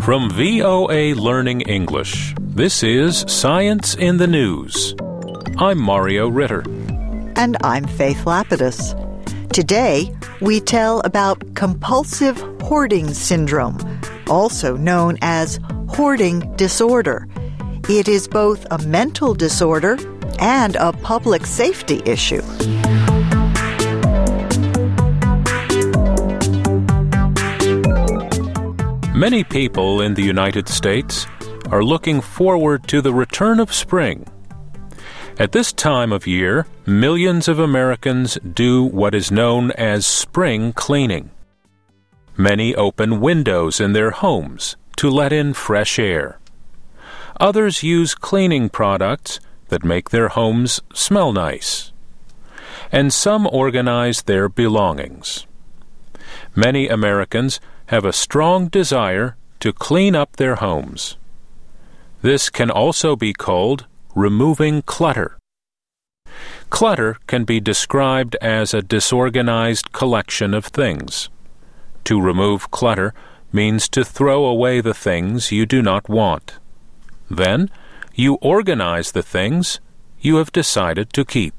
From VOA Learning English, this is Science in the News. I'm Mario Ritter. And I'm Faith Lapidus. Today, we tell about compulsive hoarding syndrome, also known as hoarding disorder. It is both a mental disorder and a public safety issue. Many people in the United States are looking forward to the return of spring. At this time of year, millions of Americans do what is known as spring cleaning. Many open windows in their homes to let in fresh air. Others use cleaning products that make their homes smell nice. And some organize their belongings. Many Americans have a strong desire to clean up their homes. This can also be called removing clutter. Clutter can be described as a disorganized collection of things. To remove clutter means to throw away the things you do not want. Then, you organize the things you have decided to keep.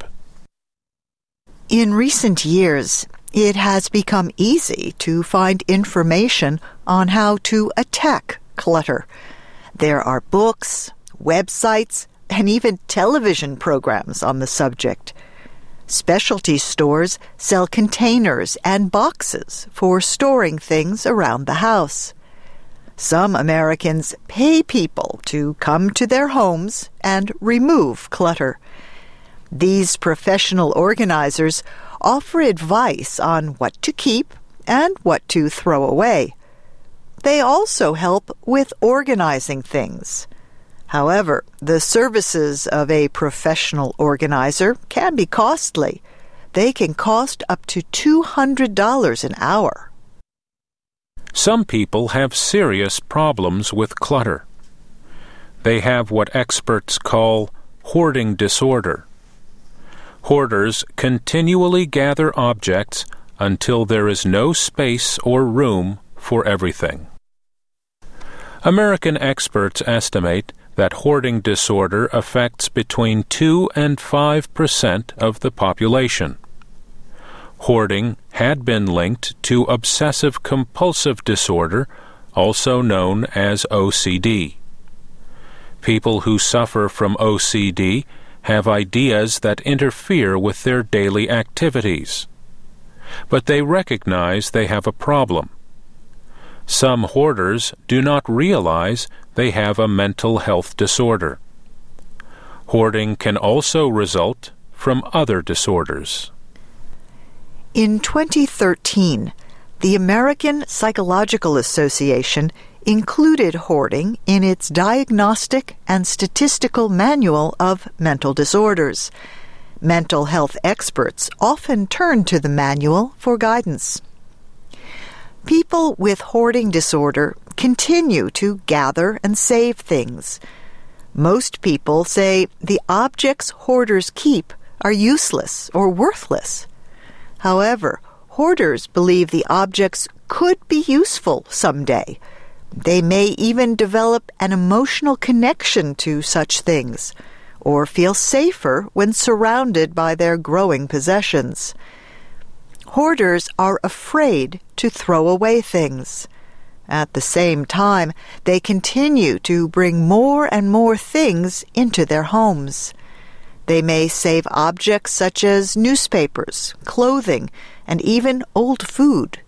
In recent years, it has become easy to find information on how to attack clutter. There are books, websites, and even television programs on the subject. Specialty stores sell containers and boxes for storing things around the house. Some Americans pay people to come to their homes and remove clutter. These professional organizers offer advice on what to keep and what to throw away. They also help with organizing things. However, the services of a professional organizer can be costly. They can cost up to $200 an hour. Some people have serious problems with clutter. They have what experts call hoarding disorder. Hoarders continually gather objects until there is no space or room for everything. American experts estimate that hoarding disorder affects between 2 and 5% of the population. Hoarding had been linked to obsessive-compulsive disorder, also known as OCD. People who suffer from OCD have ideas that interfere with their daily activities. But they recognize they have a problem. Some hoarders do not realize they have a mental health disorder. Hoarding can also result from other disorders. In 2013, the American Psychological Association included hoarding in its Diagnostic and Statistical Manual of Mental Disorders. Mental health experts often turn to the manual for guidance. People with hoarding disorder continue to gather and save things. Most people say the objects hoarders keep are useless or worthless. However, hoarders believe the objects could be useful someday. They may even develop an emotional connection to such things, or feel safer when surrounded by their growing possessions. Hoarders are afraid to throw away things. At the same time, they continue to bring more and more things into their homes. They may save objects such as newspapers, clothing, and even old food.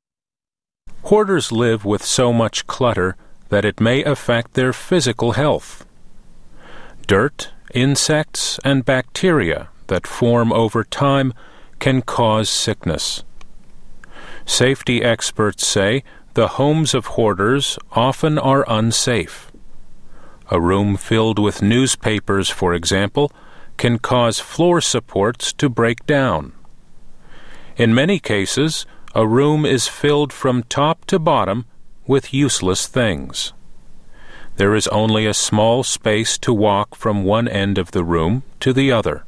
Hoarders live with so much clutter that it may affect their physical health. Dirt, insects, and bacteria that form over time can cause sickness. Safety experts say the homes of hoarders often are unsafe. A room filled with newspapers, for example, can cause floor supports to break down. In many cases, a room is filled from top to bottom with useless things. There is only a small space to walk from one end of the room to the other.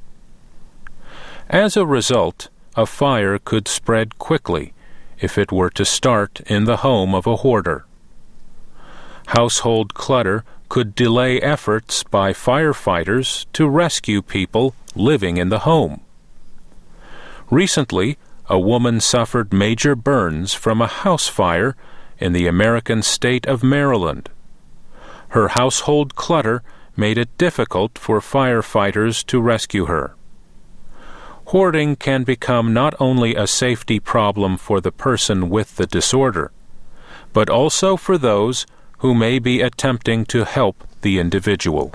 As a result, a fire could spread quickly if it were to start in the home of a hoarder. Household clutter could delay efforts by firefighters to rescue people living in the home. Recently, a woman suffered major burns from a house fire in the American state of Maryland. Her household clutter made it difficult for firefighters to rescue her. Hoarding can become not only a safety problem for the person with the disorder, but also for those who may be attempting to help the individual.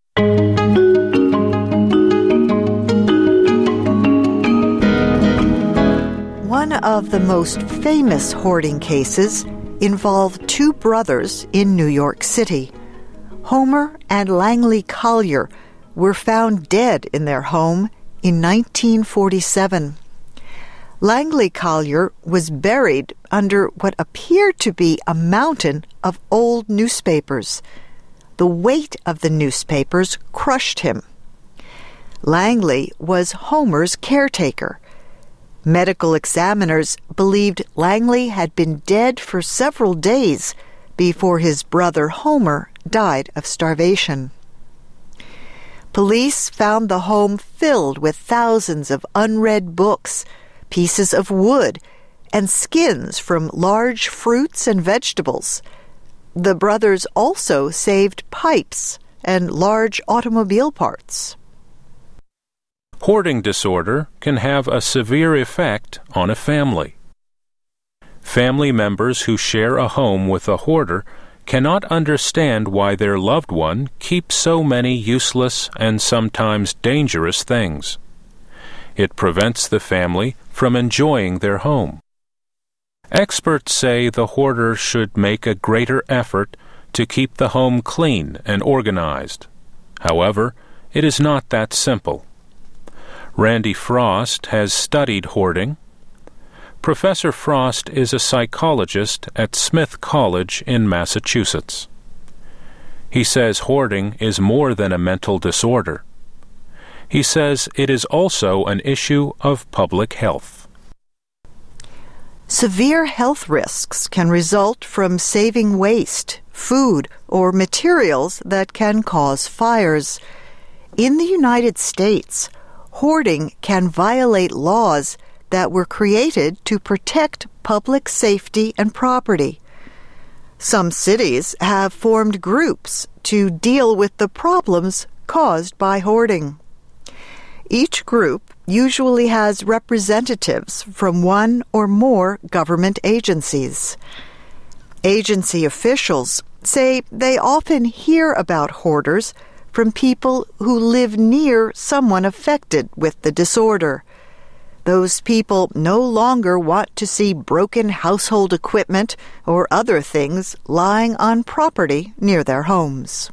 One of the most famous hoarding cases involved two brothers in New York City. Homer and Langley Collier were found dead in their home in 1947. Langley Collier was buried under what appeared to be a mountain of old newspapers. The weight of the newspapers crushed him. Langley was Homer's caretaker. Medical examiners believed Langley had been dead for several days before his brother Homer died of starvation. Police found the home filled with thousands of unread books, pieces of wood, and skins from large fruits and vegetables. The brothers also saved pipes and large automobile parts. Hoarding disorder can have a severe effect on a family. Family members who share a home with a hoarder cannot understand why their loved one keeps so many useless and sometimes dangerous things. It prevents the family from enjoying their home. Experts say the hoarder should make a greater effort to keep the home clean and organized. However, it is not that simple. Randy Frost has studied hoarding. Professor Frost is a psychologist at Smith College in Massachusetts. He says hoarding is more than a mental disorder. He says it is also an issue of public health. Severe health risks can result from saving waste, food, or materials that can cause fires. In the United States, hoarding can violate laws that were created to protect public safety and property. Some cities have formed groups to deal with the problems caused by hoarding. Each group usually has representatives from one or more government agencies. Agency officials say they often hear about hoarders from people who live near someone affected with the disorder. Those people no longer want to see broken household equipment or other things lying on property near their homes.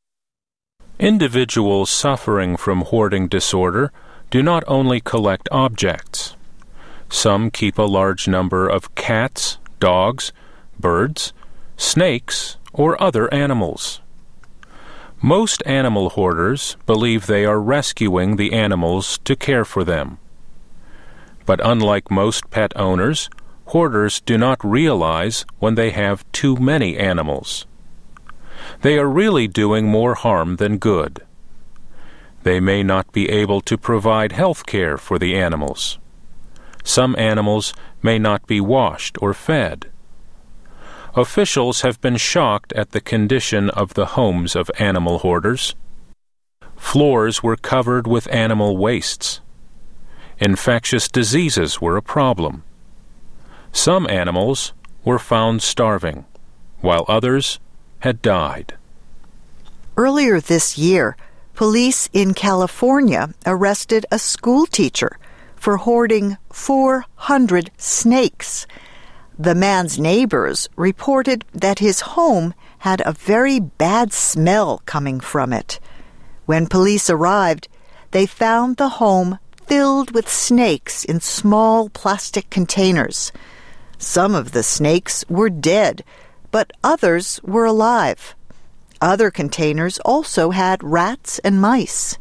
Individuals suffering from hoarding disorder do not only collect objects. Some keep a large number of cats, dogs, birds, snakes, or other animals. Most animal hoarders believe they are rescuing the animals to care for them. But unlike most pet owners, hoarders do not realize when they have too many animals. They are really doing more harm than good. They may not be able to provide health care for the animals. Some animals may not be washed or fed. Officials have been shocked at the condition of the homes of animal hoarders. Floors were covered with animal wastes. Infectious diseases were a problem. Some animals were found starving, while others had died. Earlier this year, police in California arrested a school teacher for hoarding 400 snakes. The man's neighbors reported that his home had a very bad smell coming from it. When police arrived, they found the home filled with snakes in small plastic containers. Some of the snakes were dead, but others were alive. Other containers also had rats and mice.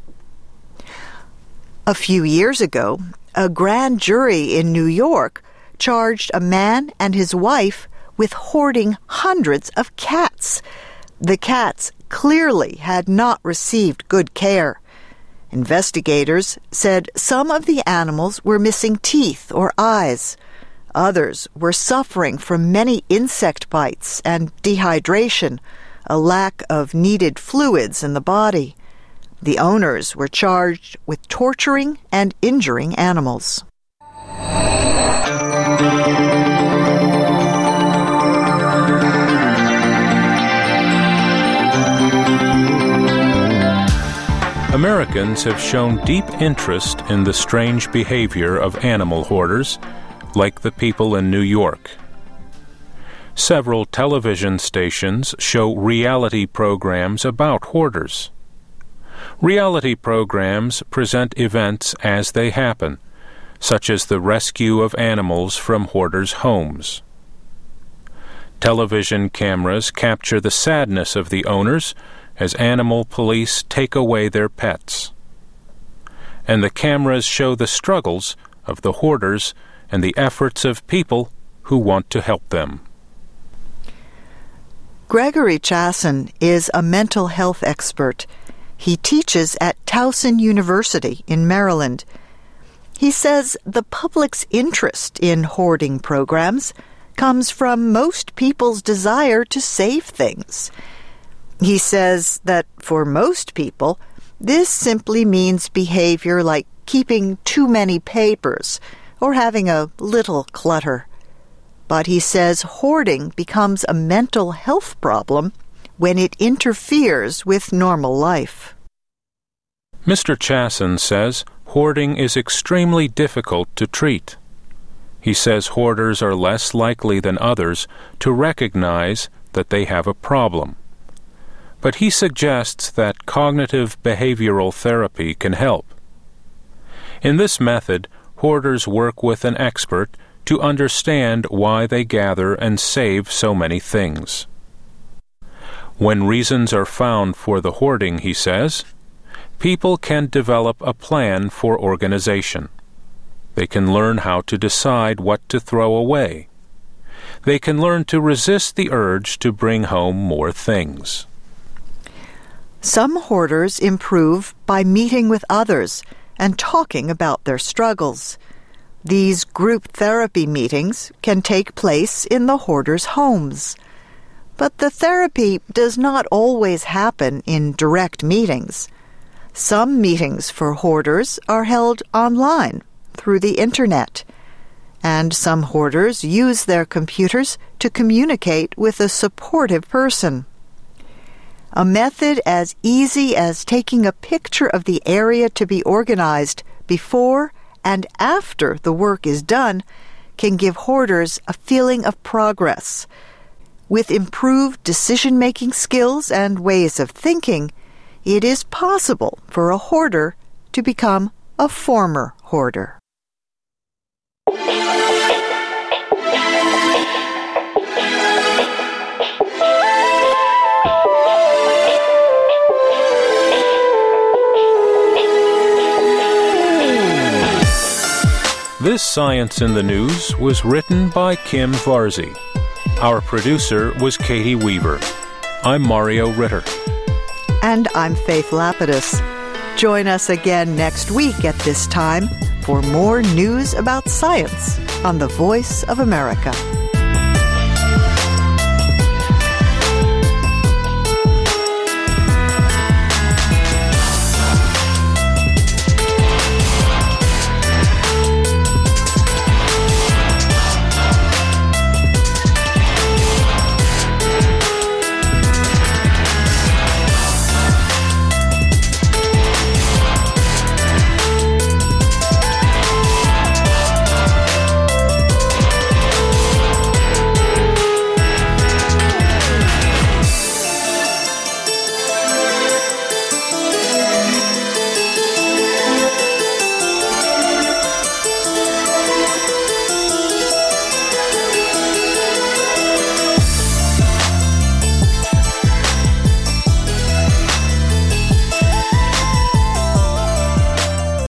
A few years ago, a grand jury in New York charged a man and his wife with hoarding hundreds of cats. The cats clearly had not received good care. Investigators said some of the animals were missing teeth or eyes. Others were suffering from many insect bites and dehydration, a lack of needed fluids in the body. The owners were charged with torturing and injuring animals. Americans have shown deep interest in the strange behavior of animal hoarders, like the people in New York. Several television stations show reality programs about hoarders. Reality programs present events as they happen, such as the rescue of animals from hoarders' homes. Television cameras capture the sadness of the owners as animal police take away their pets. And the cameras show the struggles of the hoarders and the efforts of people who want to help them. Gregory Chasin is a mental health expert. He teaches at Towson University in Maryland. He says the public's interest in hoarding programs comes from most people's desire to save things. He says that for most people, this simply means behavior like keeping too many papers or having a little clutter. But he says hoarding becomes a mental health problem when it interferes with normal life. Mr. Chasin says hoarding is extremely difficult to treat. He says hoarders are less likely than others to recognize that they have a problem. But he suggests that cognitive behavioral therapy can help. In this method, hoarders work with an expert to understand why they gather and save so many things. When reasons are found for the hoarding, he says, people can develop a plan for organization. They can learn how to decide what to throw away. They can learn to resist the urge to bring home more things. Some hoarders improve by meeting with others and talking about their struggles. These group therapy meetings can take place in the hoarders' homes. But the therapy does not always happen in direct meetings. Some meetings for hoarders are held online through the Internet, and some hoarders use their computers to communicate with a supportive person. A method as easy as taking a picture of the area to be organized before and after the work is done can give hoarders a feeling of progress. With improved decision-making skills and ways of thinking, it is possible for a hoarder to become a former hoarder. This Science in the News was written by Kim Varzi. Our producer was Katie Weaver. I'm Mario Ritter. And I'm Faith Lapidus. Join us again next week at this time for more news about science on the Voice of America.